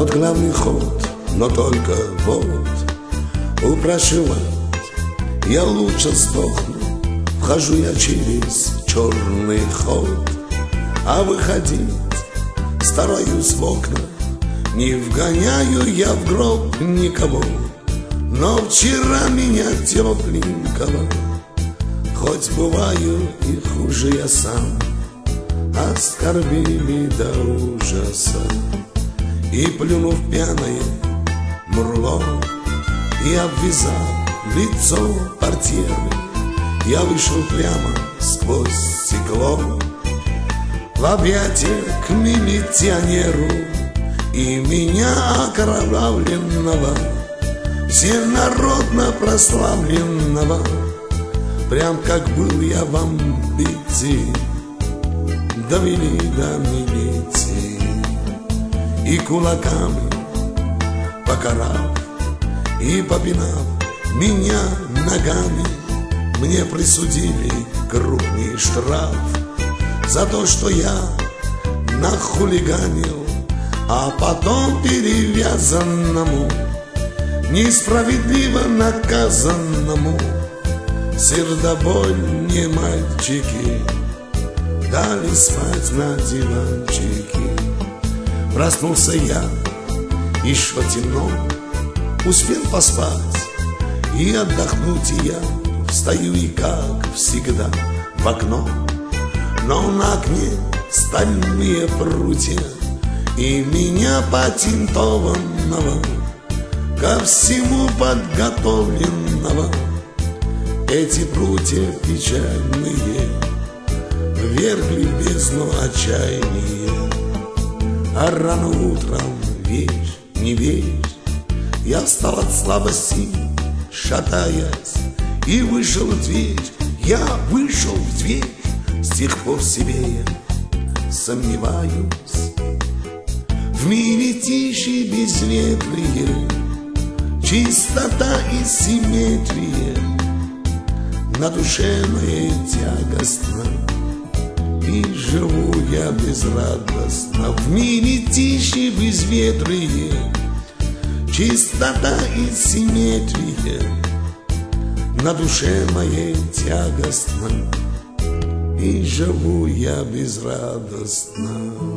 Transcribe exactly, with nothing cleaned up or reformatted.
Вот главный ход, но только вот упрашивать я лучше сдохну. Вхожу я через черный ход, а выходить стараюсь в окна. Не вгоняю я в гроб никого, но вчера меня тепленького, хоть бываю и хуже я сам, оскорбили до ужаса. И плюнув пьяное мурло и обвязав лицо портьерой, я вышел прямо сквозь стекло в объятия к милиционеру. И меня окровавленного, всенародно прославленного, прям как был я в амбиции, довели до милиции. И кулаками покарав и попинав меня ногами, мне присудили крупный штраф за то, что я нахулиганил, а потом перевязанному, несправедливо наказанному сердобольные мальчики дали спать на диванчике. Проснулся я, еще темно, успел поспать и отдохнуть, и я встаю и, как всегда, в окно. Но на окне стальные прутья, и меня патентованного, ко всему подготовленного, эти прутья печальные ввергли в бездну отчаяния. А рано утром, верь, не верь, я встал от слабости, шатаясь, и вышел в дверь. Я вышел в дверь, с тех пор себе я сомневаюсь. В мире тиши безветрие, чистота и симметрия, на душе моей тягостно, и живу я безрадостно. В мире тиши безветрие, чистота и симметрия, на душе моей тягостно, и живу я безрадостно.